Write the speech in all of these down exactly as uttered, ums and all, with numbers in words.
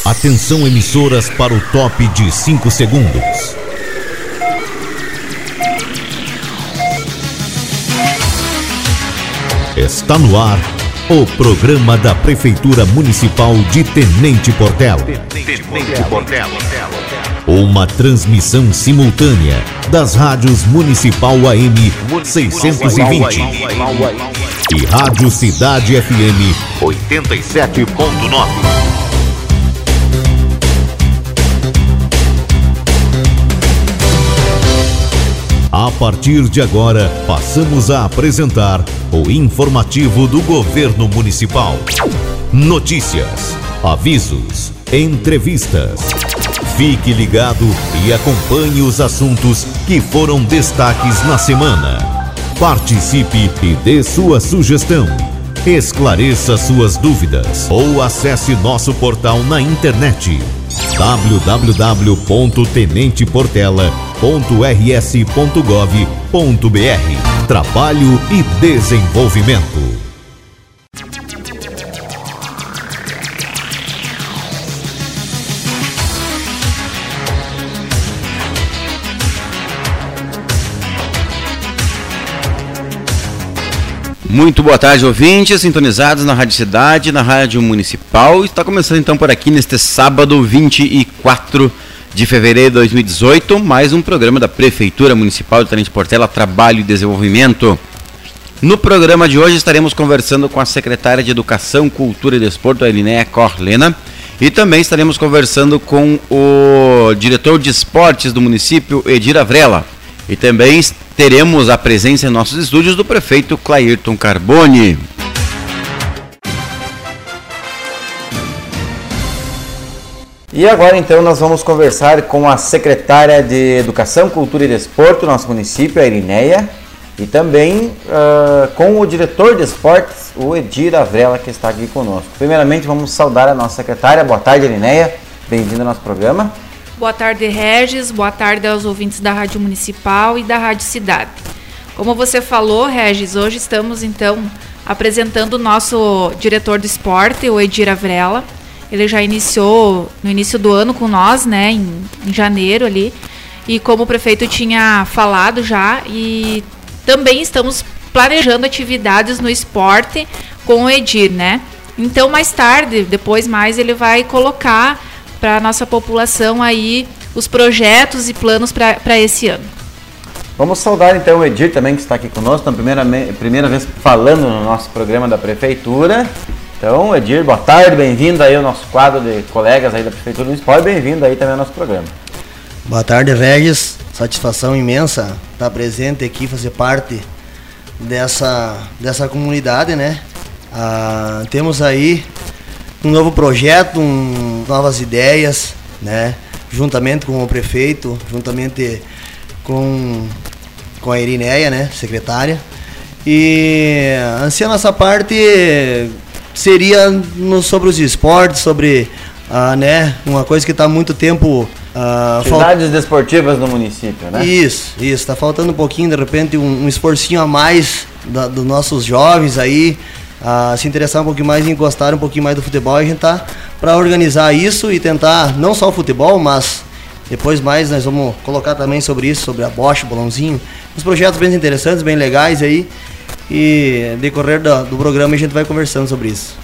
Atenção, emissoras, para o top de cinco segundos. Está no ar o programa da Prefeitura Municipal de Tenente Portela. Tenente Portela. Uma transmissão simultânea das rádios Municipal A M seiscentos e vinte e Rádio Cidade F M oitenta e sete ponto nove. A partir de agora, passamos a apresentar o informativo do Governo Municipal. Notícias, avisos, entrevistas. Fique ligado e acompanhe os assuntos que foram destaques na semana. Participe e dê sua sugestão. Esclareça suas dúvidas ou acesse nosso portal na internet w w w ponto tenente portela ponto r s ponto gov ponto b r. Trabalho e desenvolvimento. Muito boa tarde, ouvintes, sintonizados na Rádio Cidade, na Rádio Municipal. Está começando então por aqui neste sábado, vinte e quatro de fevereiro de dois mil e dezoito, mais um programa da Prefeitura Municipal de Tenente Portela, Trabalho e Desenvolvimento. No programa de hoje estaremos conversando com a secretária de Educação, Cultura e Desporto, a Elinéia Corlena, e também estaremos conversando com o diretor de esportes do município, Edir Avrela. E também teremos a presença em nossos estúdios do prefeito Clairton Carboni. E agora então nós vamos conversar com a secretária de Educação, Cultura e Desporto do nosso município, a Elinéia, e também uh, com o diretor de esportes, o Edir Avrela, que está aqui conosco. Primeiramente vamos saudar a nossa secretária. Boa tarde, Elinéia, bem-vinda ao nosso programa. Boa tarde, Regis. Boa tarde aos ouvintes da Rádio Municipal e da Rádio Cidade. Como você falou, Regis, hoje estamos, então, apresentando o nosso diretor do esporte, o Edir Avrela. Ele já iniciou no início do ano com nós, né, em, em janeiro ali. E como o prefeito tinha falado já, e também estamos planejando atividades no esporte com o Edir, né. Então, mais tarde, depois mais, ele vai colocar para a nossa população aí os projetos e planos para esse ano. Vamos saudar então o Edir também, que está aqui conosco, na primeira, primeira vez falando no nosso programa da Prefeitura. Então, Edir, boa tarde, bem-vindo aí ao nosso quadro de colegas aí da Prefeitura Municipal e bem-vindo aí também ao nosso programa. Boa tarde, Regis, satisfação imensa estar presente aqui, fazer parte dessa, dessa comunidade, né? Ah, temos aí um novo projeto, um, novas ideias, né? Juntamente com o prefeito, juntamente com, com a Elinéia, né? Secretária. E assim a nossa parte seria no, sobre os esportes, sobre ah, né? Uma coisa que está há muito tempo... Ah, atividades fal... desportivas no município, né? Isso, isso. Está faltando um pouquinho, de repente, um, um esforcinho a mais da, dos nossos jovens aí, a se interessar um pouquinho mais e gostar um pouquinho mais do futebol. A gente tá para organizar isso e tentar, não só o futebol, mas depois mais nós vamos colocar também sobre isso, sobre a bocha, o bolãozinho, uns projetos bem interessantes, bem legais aí, e decorrer do, do programa a gente vai conversando sobre isso.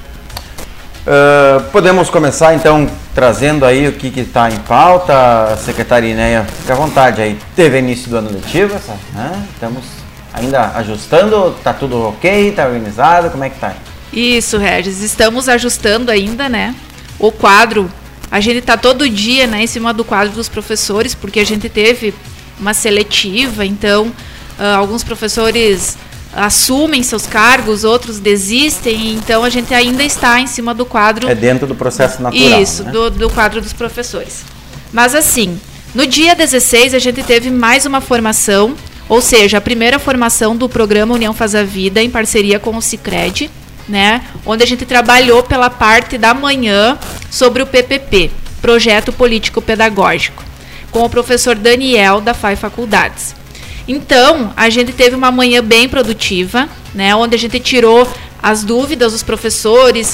Uh, podemos começar então trazendo aí o que está em pauta. A secretária Elinéia, fica à vontade aí. Teve início do ano letivo, né? Estamos ainda ajustando, tá tudo ok, tá organizado, como é que tá? Isso, Regis, estamos ajustando ainda, né? O quadro, a gente tá todo dia, né, em cima do quadro dos professores, porque a gente teve uma seletiva, então uh, alguns professores assumem seus cargos, outros desistem, então a gente ainda está em cima do quadro. É dentro do processo natural. Isso, né? do, do quadro dos professores. Mas assim, no dia dezesseis a gente teve mais uma formação. Ou seja, a primeira formação do programa União Faz a Vida, em parceria com o Sicredi, né? Onde a gente trabalhou pela parte da manhã sobre o P P P, Projeto Político Pedagógico, com o professor Daniel, da F A I Faculdades. Então, a gente teve uma manhã bem produtiva, né? Onde a gente tirou as dúvidas dos professores,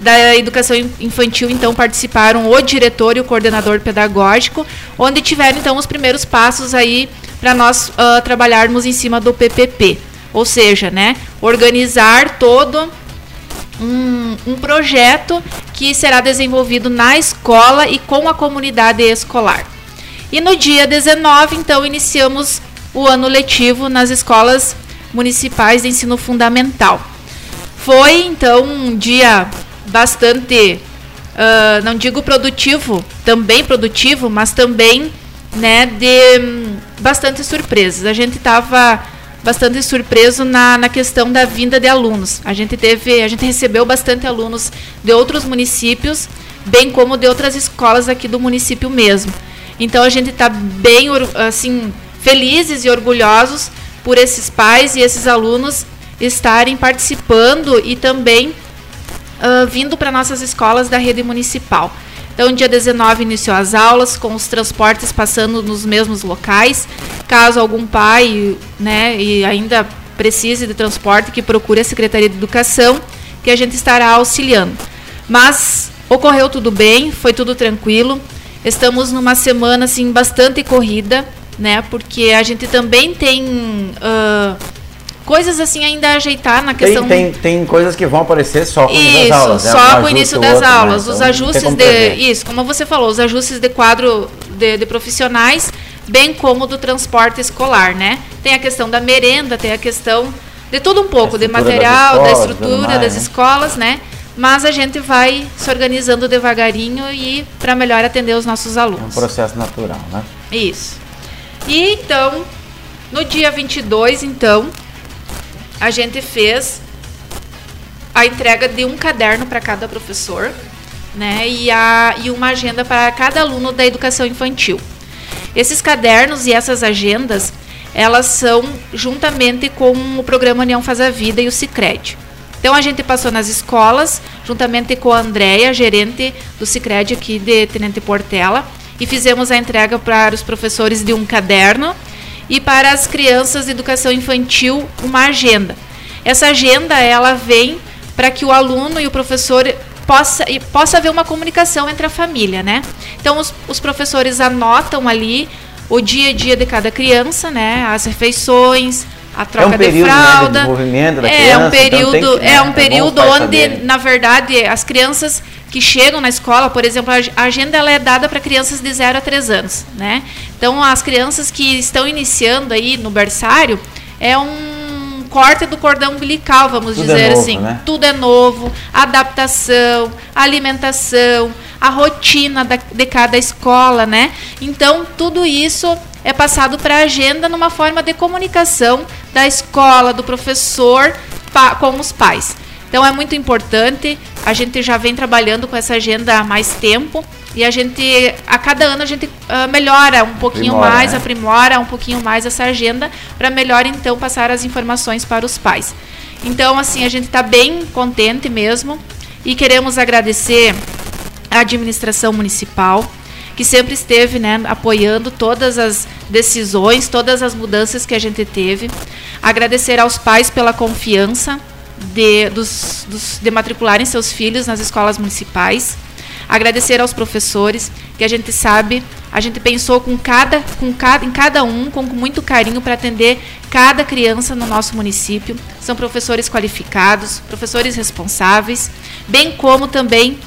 da educação infantil, então, participaram o diretor e o coordenador pedagógico, onde tiveram, então, os primeiros passos aí para nós uh, trabalharmos em cima do P P P. Ou seja, né, organizar todo um, um projeto que será desenvolvido na escola e com a comunidade escolar. E no dia dezenove, então, iniciamos o ano letivo nas escolas municipais de ensino fundamental. Foi, então, um dia bastante, uh, não digo produtivo, também produtivo, mas também, né, de um, bastante surpresas. A gente estava bastante surpreso na, na questão da vinda de alunos. A gente teve, a gente recebeu bastante alunos de outros municípios, bem como de outras escolas aqui do município mesmo. Então a gente está bem, assim, felizes e orgulhosos por esses pais e esses alunos estarem participando e também uh, vindo para nossas escolas da rede municipal. Então, dia dezenove iniciou as aulas, com os transportes passando nos mesmos locais. Caso algum pai, né, e ainda precise de transporte, que procure a Secretaria de Educação, que a gente estará auxiliando. Mas ocorreu tudo bem, foi tudo tranquilo. Estamos numa semana, assim, bastante corrida, né, porque a gente também tem uh, coisas assim ainda a ajeitar na questão... Tem, tem, tem coisas que vão aparecer só com o início das aulas. Isso, só né? com o início das outro, aulas. Né? Os então, ajustes de... Isso, como você falou, os ajustes de quadro de, de profissionais, bem como do transporte escolar, né? Tem a questão da merenda, tem a questão de tudo um pouco, de material, escolas, da estrutura mais, das né? escolas, né? Mas a gente vai se organizando devagarinho e para melhor atender os nossos alunos. É um processo natural, né? Isso. E então, no dia vinte e dois, então, a gente fez a entrega de um caderno para cada professor, né, e, a, e uma agenda para cada aluno da educação infantil. Esses cadernos e essas agendas, elas são juntamente com o programa União Faz a Vida e o Sicredi. Então a gente passou nas escolas, juntamente com a Andréia, gerente do Sicredi aqui de Tenente Portela, e fizemos a entrega para os professores de um caderno e para as crianças de educação infantil uma agenda. Essa agenda, ela vem para que o aluno e o professor possa, possa haver uma comunicação entre a família, né? Então os, os professores anotam ali o dia a dia de cada criança, né? As refeições, a troca é um período, de fralda. Né, de desenvolvimento da é criança, um período, então que, é né, um período é onde, saber. na verdade, as crianças que chegam na escola, por exemplo, a agenda ela é dada para crianças de zero a três anos, né? Então, as crianças que estão iniciando aí no berçário, é um corte do cordão umbilical, vamos Tudo dizer é novo, assim. Né? Tudo é novo, adaptação, alimentação, a rotina da, de cada escola, né? Então, tudo isso é passado para a agenda numa forma de comunicação da escola, do professor pa, com os pais. Então é muito importante, a gente já vem trabalhando com essa agenda há mais tempo e a gente, a cada ano a gente uh, melhora um pouquinho aprimora, mais, né? aprimora um pouquinho mais essa agenda para melhor então passar as informações para os pais. Então assim, a gente está bem contente mesmo e queremos agradecer a administração municipal, que sempre esteve, né, apoiando todas as decisões, todas as mudanças que a gente teve. Agradecer aos pais pela confiança de, dos, dos, de matricularem seus filhos nas escolas municipais. Agradecer aos professores, que a gente sabe, a gente pensou com cada, com cada, em cada um, com muito carinho para atender cada criança no nosso município. São professores qualificados, professores responsáveis, bem como também uh,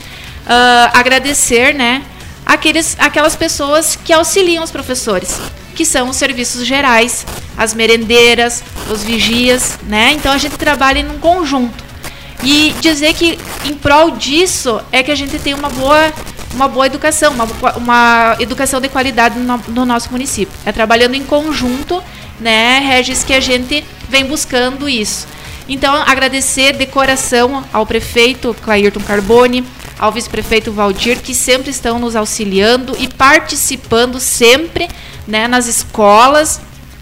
agradecer, né, Aqueles, aquelas pessoas que auxiliam os professores, que são os serviços gerais, as merendeiras, os vigias, né? Então a gente trabalha em um conjunto. E dizer que em prol disso é que a gente tem uma boa, uma boa educação, uma, uma educação de qualidade no, no nosso município. É trabalhando em conjunto, né, Regis, que a gente vem buscando isso. Então, agradecer de coração ao prefeito Clairton Carboni, ao vice-prefeito Valdir, que sempre estão nos auxiliando e participando sempre, né, nas escolas.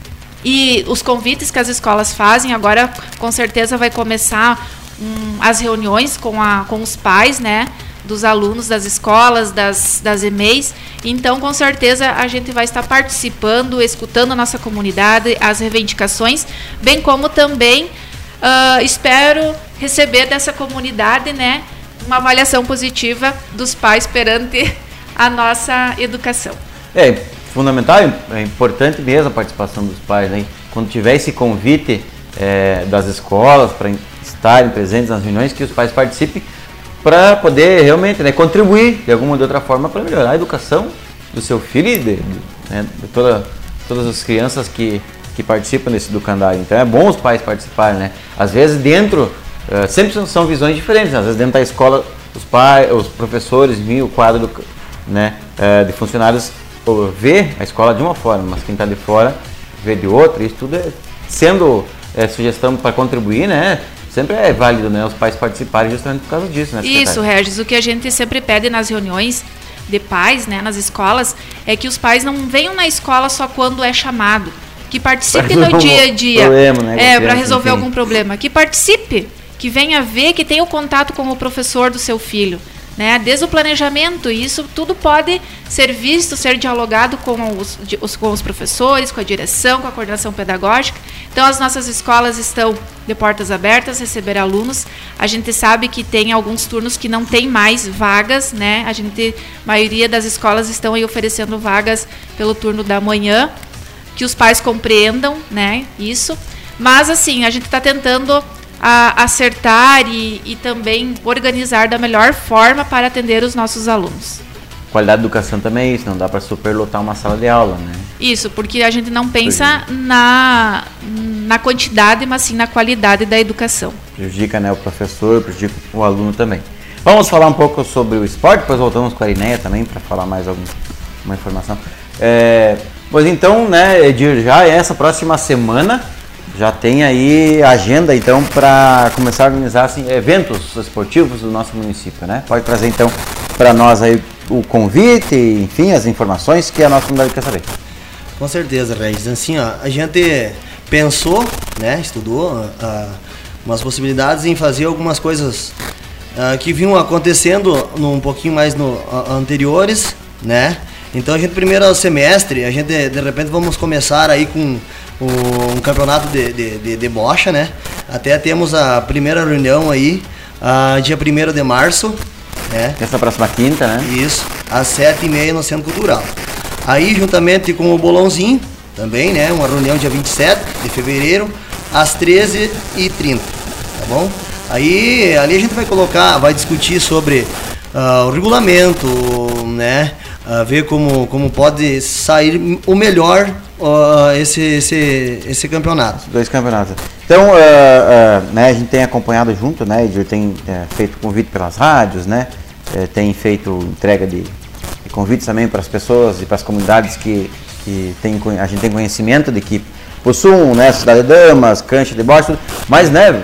E os convites que as escolas fazem, agora com certeza vai começar um, as reuniões com, a, com os pais, né, dos alunos das escolas, das, das E M E Is. Então, com certeza, a gente vai estar participando, escutando a nossa comunidade, as reivindicações, bem como também uh, espero receber dessa comunidade, né, uma avaliação positiva dos pais perante a nossa educação. É fundamental, é importante mesmo a participação dos pais, né? Quando tiver esse convite é, das escolas para estarem presentes nas reuniões, que os pais participem para poder realmente, né, contribuir de alguma ou de outra forma para melhorar a educação do seu filho e de, de, né, de toda, todas as crianças que, que participam desse educandário. Então é bom os pais participarem, né? Às vezes dentro, uh, sempre são visões diferentes, né? Às vezes dentro da escola os pais, os professores viam o quadro do, né, uh, de funcionários uh, vê a escola de uma forma, mas quem está de fora vê de outra. Isso tudo é, sendo é, sugestão para contribuir, né? Sempre é válido, né, os pais participarem justamente por causa disso, né? Isso, Regis, o que a gente sempre pede nas reuniões de pais, né, nas escolas, é que os pais não venham na escola só quando é chamado, que participe no dia a dia, problema, né, é, para resolver enfim. algum problema, que participe, que venha ver, que tenha o contato com o professor do seu filho, né, desde o planejamento. E isso tudo pode ser visto, ser dialogado com os, os, com os professores, com a direção, com a coordenação pedagógica. Então as nossas escolas estão de portas abertas, receber alunos. A gente sabe que tem alguns turnos que não tem mais vagas, né? A gente, a maioria das escolas estão aí oferecendo vagas pelo turno da manhã, que os pais compreendam, né, isso. Mas assim, a gente está tentando a acertar e, e também organizar da melhor forma para atender os nossos alunos. Qualidade da educação também é isso, não dá para superlotar uma sala de aula, né? Isso, porque a gente não pensa na, na quantidade, mas sim na qualidade da educação. Prejudica, né, o professor, prejudica o aluno também. Vamos falar um pouco sobre o esporte, depois voltamos com a Arineia também para falar mais alguma uma informação. É, pois então, né, Edir, já essa próxima semana já tem aí a agenda, então, para começar a organizar assim, eventos esportivos do nosso município, né? Pode trazer, então, para nós aí o convite, enfim, as informações que a nossa comunidade quer saber. Com certeza, Regis. Assim, ó, a gente pensou, né, estudou uh, umas possibilidades em fazer algumas coisas uh, que vinham acontecendo um pouquinho mais no, uh, anteriores, né? Então, a gente, primeiro semestre, a gente, de repente, vamos começar aí com um campeonato de, de, de, de bocha, né? Até temos a primeira reunião aí, uh, dia primeiro de março, né? Essa próxima quinta, né? Isso, às sete e meia no Centro Cultural. Aí, juntamente com o Bolãozinho, também, né? Uma reunião dia vinte e sete de fevereiro, às treze e trinta, tá bom? Aí, ali a gente vai colocar, vai discutir sobre uh, o regulamento, né? Uh, ver como, como pode sair o melhor uh, esse, esse, esse campeonato. Dois campeonatos. Então, uh, uh, né, a gente tem acompanhado junto, né, Edir, tem uh, feito convite pelas rádios, né, uh, tem feito entrega de, de convites também para as pessoas e para as comunidades que, que tem, a gente tem conhecimento de que possuem, né, Cidade de Damas, cancha de bocha, mas, né,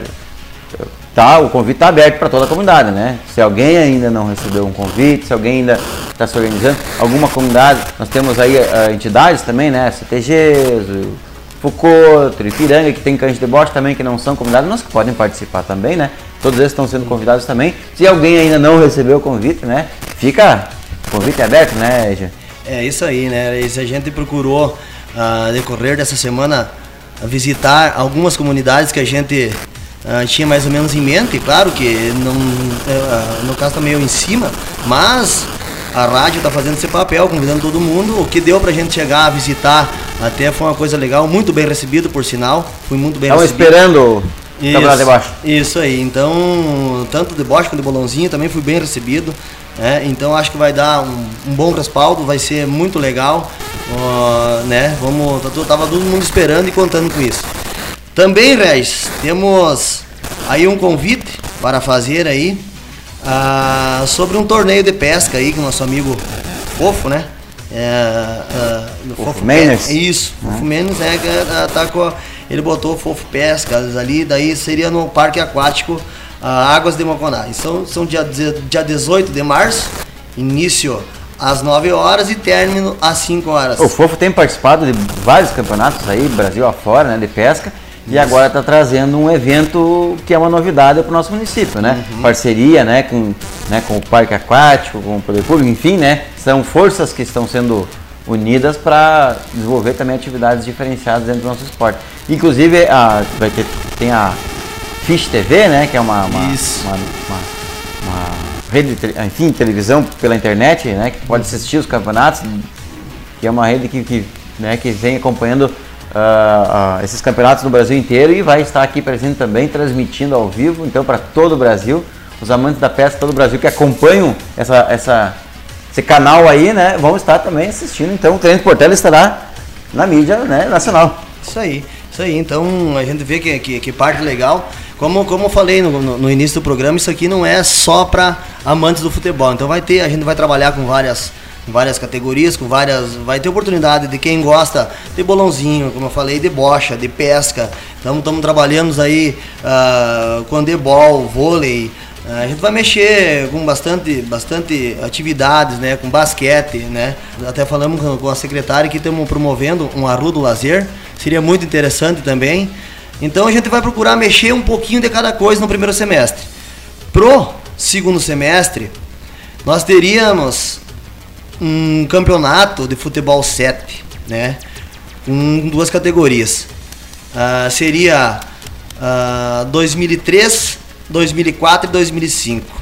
tá, o convite está aberto para toda a comunidade, né? Se alguém ainda não recebeu um convite, se alguém ainda está se organizando, alguma comunidade, nós temos aí uh, entidades também, né? C T Gs, Foucault, Ipiranga, que tem cancha de bocha também, que não são comunidades, mas que podem participar também, né? Todos eles estão sendo convidados também. Se alguém ainda não recebeu o convite, né? Fica, o convite é aberto, né, Edir? É isso aí, né? A gente procurou, uh, decorrer dessa semana, visitar algumas comunidades que a gente Uh, tinha mais ou menos em mente. Claro que não, uh, no caso está meio em cima, mas a rádio está fazendo esse papel, convidando todo mundo. O que deu pra gente chegar a visitar até foi uma coisa legal, muito bem recebido, por sinal. Fui muito bem Estavam recebido. esperando o campeonato de bocha. Isso aí, então, tanto de bocha quanto de bolãozinho também fui bem recebido. né? Então acho que vai dar um, um bom respaldo, vai ser muito legal. Uh, né? Vamos, tava todo mundo esperando e contando com isso. Também, Regis, temos aí um convite para fazer aí uh, sobre um torneio de pesca aí com o nosso amigo Fofo, né? É, uh, Fofo, Fofo Menos. Isso, uhum. Fofo Menos, é, uh, tá com, ele botou Fofo Pescas ali, daí seria no Parque Aquático uh, Águas de Moconá. São, são dia, dia dezoito de março, início às nove horas e término às cinco horas. O Fofo tem participado de vários campeonatos aí, Brasil afora, né, de pesca. E Isso. agora está trazendo um evento que é uma novidade para o nosso município, né? Uhum. Parceria, né, com, né, com o Parque Aquático, com o Poder Público, enfim, né? São forças que estão sendo unidas para desenvolver também atividades diferenciadas dentro do nosso esporte. Inclusive, a, vai ter, tem a Fish T V, né? Que é uma, uma, uma, uma, uma rede, enfim, televisão pela internet, né, que pode assistir os campeonatos, que é uma rede que, que, né, que vem acompanhando uh, uh, esses campeonatos no Brasil inteiro e vai estar aqui presente também, transmitindo ao vivo, então, para todo o Brasil. Os amantes da pesca, todo o Brasil que acompanham essa, essa, esse canal aí, né, vão estar também assistindo. Então, o Treino de Portela estará na mídia, né, nacional. Isso aí, isso aí. Então, a gente vê que, que, que parte legal. Como, como eu falei no, no, no início do programa, isso aqui não é só para amantes do futebol. Então, vai ter, a gente vai trabalhar com várias, várias categorias, com várias, vai ter oportunidade de quem gosta de bolãozinho, como eu falei, de bocha, de pesca. Então, estamos trabalhando aí uh, com handebol, vôlei. A gente vai mexer com bastante, bastante atividades, né, com basquete, né. Até falamos com a secretária que estamos promovendo um Arrudo Lazer, seria muito interessante também. Então a gente vai procurar mexer um pouquinho de cada coisa no primeiro semestre. Pro segundo semestre, nós teríamos um campeonato de futebol sete, né, com duas categorias. Uh, seria uh, dois mil e três, dois mil e quatro e dois mil e cinco.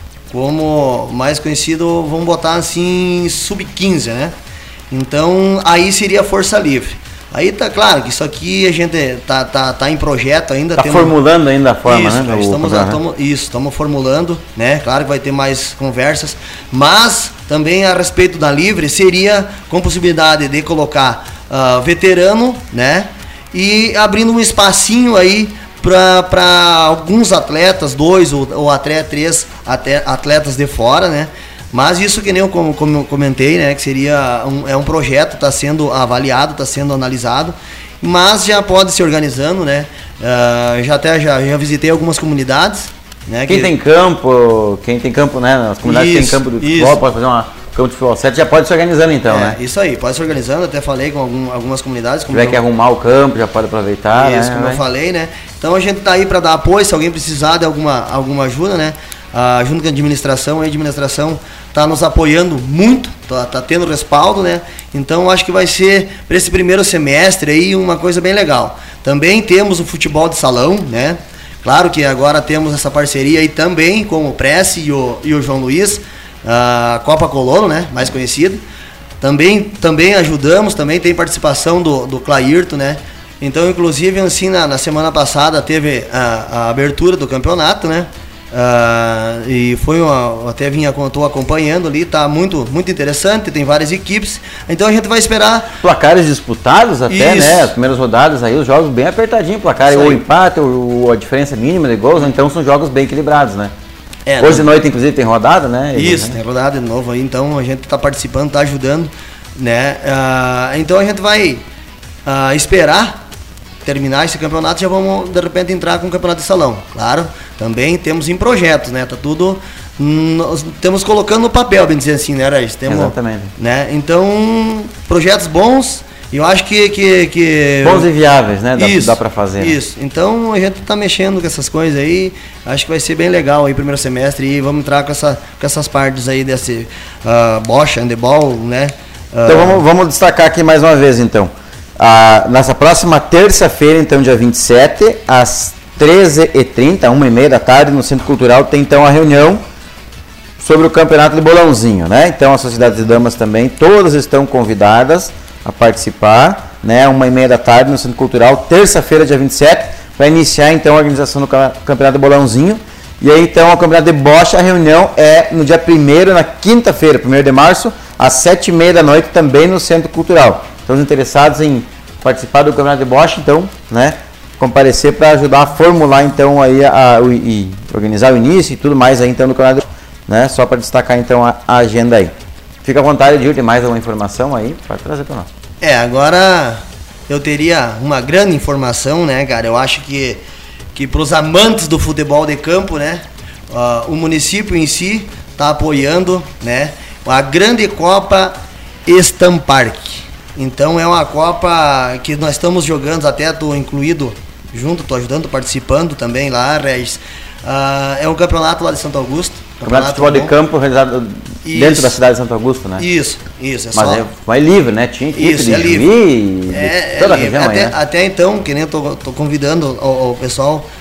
Como mais conhecido, vamos botar assim, sub quinze, né? Então, aí seria força livre. Aí tá claro que isso aqui a gente tá, tá, tá em projeto ainda. Tá formulando ainda a forma, isso, né? Estamos, estamos, isso, estamos formulando, né? Claro que vai ter mais conversas, mas também a respeito da livre seria com possibilidade de colocar uh, veterano, né? E abrindo um espacinho aí para alguns atletas, dois ou, ou até três até atletas de fora, né? Mas isso que nem eu como, como comentei, né? Que seria um, é um projeto, está sendo avaliado, está sendo analisado, mas já pode se organizando, né? Uh, já até já, já visitei algumas comunidades, né? Quem que... tem campo, quem tem campo, né? As comunidades isso, que tem campo de isso. futebol, pode fazer uma campo de futebol sete, já pode se organizando então, é, né? Isso aí, pode se organizando, até falei com algum, algumas comunidades. Se tiver eu... que arrumar o campo, já pode aproveitar, isso, né? como eu falei, né? Então a gente tá aí para dar apoio, se alguém precisar de alguma, alguma ajuda, né? Ah, junto com a administração, a administração está nos apoiando muito, tá, tá tendo respaldo, né? Então acho que vai ser para esse primeiro semestre aí uma coisa bem legal. Também temos o futebol de salão, né? Claro que agora temos essa parceria aí também com o Prece e o, e o João Luiz, a Copa Colono, né? Mais conhecido. Também, também ajudamos, também tem participação do, do Clairto, né? Então, inclusive, assim, na, na semana passada teve a, a abertura do campeonato, né? Uh, e foi uma, até vinha, estou acompanhando ali, tá muito, muito interessante, tem várias equipes, então a gente vai esperar. Placares disputados até, isso. Né? As primeiras rodadas aí, os jogos bem apertadinhos, placar ou empate, ou, ou a diferença mínima de gols, então são jogos bem equilibrados, né? É, hoje de noite, inclusive, tem rodada, né? Isso, né? Tem rodada de novo aí, então a gente está participando, está ajudando, né? Uh, então a gente vai uh, esperar terminar esse campeonato, já vamos de repente entrar com o campeonato de salão. Claro, também temos em projetos, né? Tá tudo, nós temos colocando no papel, bem dizer assim, né, Regis? Temos, exatamente. Né? Então, projetos bons, e eu acho que, que, que... bons e viáveis, né? Dá, isso, dá para fazer. Isso, né? Então a gente tá mexendo com essas coisas aí, acho que vai ser bem legal aí primeiro semestre, e vamos entrar com, essa, com essas partes aí desse uh, bocha, handebol, né? Uh, então vamos, vamos destacar aqui mais uma vez, então. Ah, nessa próxima terça-feira, então, dia vinte e sete, às treze e trinta, uma e meia da tarde, no Centro Cultural, tem então a reunião sobre o campeonato de bolãozinho, né? Então, as sociedades de damas também, todas estão convidadas a participar, né? Uma e meia da tarde, no Centro Cultural, terça-feira, dia vinte e sete, para iniciar, então, a organização do campeonato de bolãozinho. E aí, então, o campeonato de bocha, a reunião é no dia primeiro, na quinta-feira, primeiro de março, às sete e meia da noite, também no Centro Cultural. Então, os interessados em participar do campeonato de bocha, então, né, comparecer para ajudar a formular, então, aí, a, a, e organizar o início e tudo mais aí, então, do campeonato de bocha, né, só para destacar, então, a, a agenda aí. Fica à vontade, Edil, tem mais alguma informação aí? Pode trazer para nós. É, agora eu teria uma grande informação, né, cara, eu acho que, que para os amantes do futebol de campo, né, uh, o município em si está apoiando, né, a grande Copa Estampark. Então é uma Copa que nós estamos jogando, até estou incluído junto, estou ajudando, participando também lá, Regis. Uh, é um campeonato lá de Santo Augusto. Campeonato de futebol de campo realizado isso. Dentro da cidade de Santo Augusto, né? Isso, isso. É Mas só... é, é livre, né? Tinha equipe isso, de é livre. Juí, é, toda é a região até, aí, né? até então, que nem eu tô, tô convidando o, o pessoal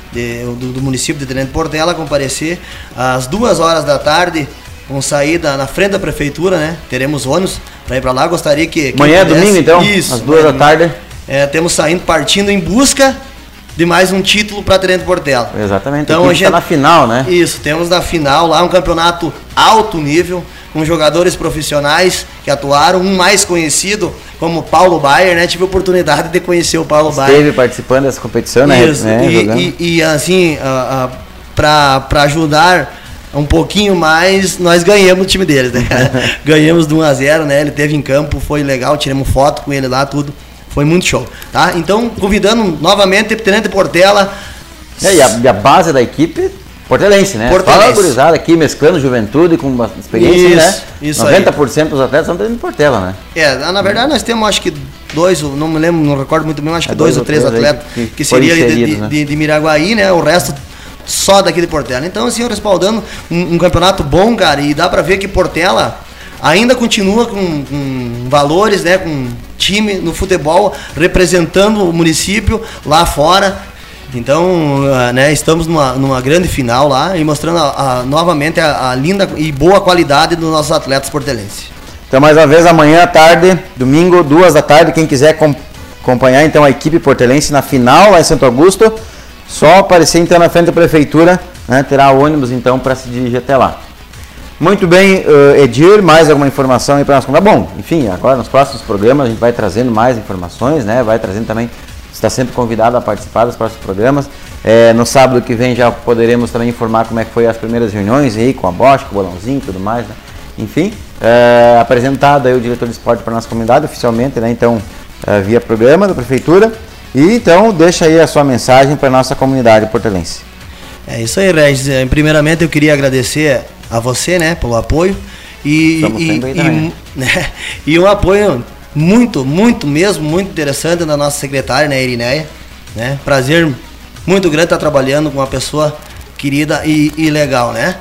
de, do, do município de Tenente Portela comparecer às duas horas da tarde, com saída na frente da prefeitura, né? Teremos ônibus para ir para lá. Gostaria que... Amanhã é domingo, então? Isso. Às duas da tarde. É, temos saindo, partindo em busca de mais um título para Tenente Portela. Exatamente. Então a gente está na final, né? Isso, temos na final lá um campeonato alto nível, com jogadores profissionais que atuaram, um mais conhecido como Paulo Baier, né? Tive a oportunidade de conhecer o Paulo Baier. Esteve participando dessa competição, né? Isso, né? E, e, e assim, uh, uh, para ajudar um pouquinho mais, nós ganhamos o time deles, né? Ganhamos de um a zero, né? Ele teve em campo, foi legal, tiramos foto com ele lá, tudo. Foi muito show, tá? Então, convidando novamente o Tenente Portela. É, e, a, e a base da equipe portelense, né? Portelense. Fala gurizada aqui, mesclando juventude com bastante experiência, isso, né? Isso noventa por cento aí. Dos atletas são de Portela, né? É, na verdade nós temos, acho que dois, não me lembro, não recordo muito bem, acho que é dois, dois ou três atletas que, que, que seria de, de, né? de, de Miraguaí, né? O resto só daqui de Portela. Então, assim, respaldando um, um campeonato bom, cara, e dá pra ver que Portela ainda continua com, com valores, né? Com time no futebol, representando o município lá fora. Então, uh, né, estamos numa, numa grande final lá e mostrando a, a, novamente a, a linda e boa qualidade dos nossos atletas portelenses. Então, mais uma vez, amanhã à tarde, domingo, duas da tarde, quem quiser com, acompanhar então a equipe portelense na final lá em Santo Augusto, só aparecer então na frente da prefeitura, né, terá ônibus então para se dirigir até lá. Muito bem, uh, Edir, mais alguma informação aí para nós? Tá bom, enfim, agora nos próximos programas a gente vai trazendo mais informações, né? Vai trazendo também, está sempre convidado a participar dos próximos programas. É, no sábado que vem já poderemos também informar como é que foi as primeiras reuniões aí com a Bosch, com o Bolãozinho e tudo mais, né? Enfim, é, apresentado aí o diretor de esporte para a nossa comunidade oficialmente, né? Então, é, via programa da prefeitura. E então, deixa aí a sua mensagem para a nossa comunidade portelense. É isso aí, Regis. Primeiramente eu queria agradecer a você, né, pelo apoio e, e, e, né, e um apoio muito, muito mesmo, muito interessante da nossa secretária, né, Irineia, né, prazer muito grande estar trabalhando com uma pessoa querida e, e legal, né,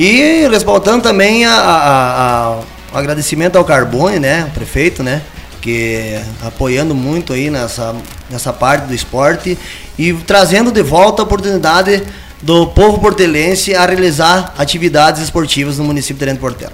e respaldando também a, a, a, o agradecimento ao Carbone, né, o prefeito, né, que apoiando muito aí nessa, nessa parte do esporte e trazendo de volta a oportunidade do povo portelense a realizar atividades esportivas no município de Tenente Portela.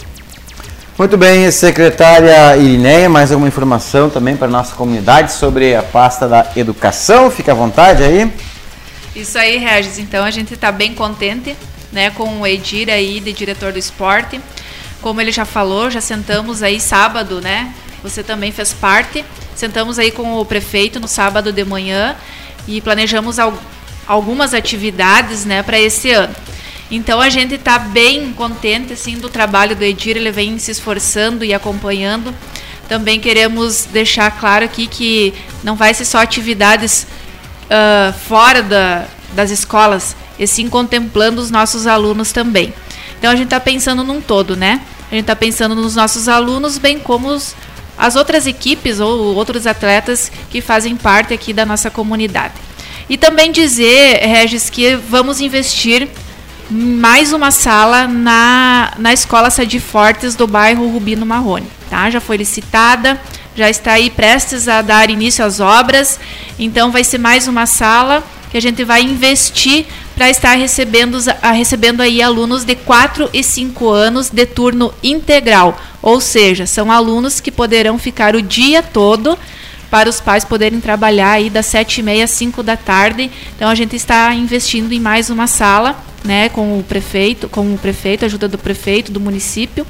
Muito bem, secretária Irineia, mais alguma informação também para a nossa comunidade sobre a pasta da educação? Fique à vontade aí. Isso aí, Regis. Então a gente está bem contente, né, com o Edir aí, de diretor do esporte. Como ele já falou, já sentamos aí sábado, né? Você também fez parte. Sentamos aí com o prefeito no sábado de manhã e planejamos algo algumas atividades, né, para esse ano. Então a gente está bem contente assim do trabalho do Edir, ele vem se esforçando e acompanhando. Também queremos deixar claro aqui que não vai ser só atividades uh, fora da, das escolas, e sim contemplando os nossos alunos também. Então a gente está pensando num todo, né? A gente está pensando nos nossos alunos, bem como os, as outras equipes ou outros atletas que fazem parte aqui da nossa comunidade. E também dizer, Regis, que vamos investir mais uma sala na, na Escola Sadi Fortes do bairro Rubino Marrone. Tá? Já foi licitada, já está aí prestes a dar início às obras. Então vai ser mais uma sala que a gente vai investir para estar recebendo, a, recebendo aí alunos de quatro e cinco anos de turno integral. Ou seja, são alunos que poderão ficar o dia todo para os pais poderem trabalhar aí das sete e meia às cinco da tarde. Então a gente está investindo em mais uma sala, né, com o prefeito, com o prefeito, ajuda do prefeito, do município,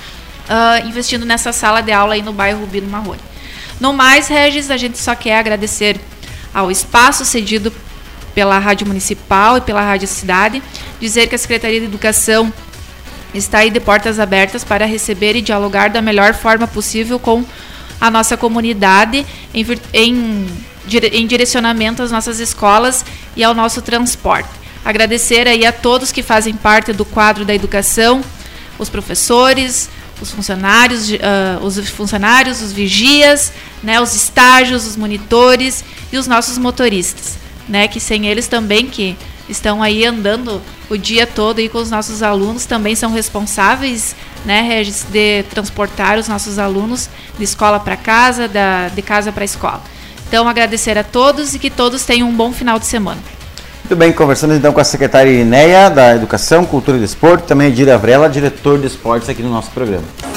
uh, investindo nessa sala de aula aí no bairro Rubino Marrone. No mais, Regis, a gente só quer agradecer ao espaço cedido pela Rádio Municipal e pela Rádio Cidade, dizer que a Secretaria de Educação está aí de portas abertas para receber e dialogar da melhor forma possível com a nossa comunidade em, em, em direcionamento às nossas escolas e ao nosso transporte. Agradecer aí a todos que fazem parte do quadro da educação, os professores, os funcionários, uh, os funcionários, os vigias, né, os estágios, os monitores e os nossos motoristas, né, que sem eles também, que estão aí andando o dia todo aí com os nossos alunos, também são responsáveis, né, Regis, de transportar os nossos alunos de escola para casa, da, de casa para escola. Então, agradecer a todos e que todos tenham um bom final de semana. Muito bem, conversando então com a secretária Inéia da Educação, Cultura e Desporto, também Edir Avrela, diretor de esportes aqui no nosso programa.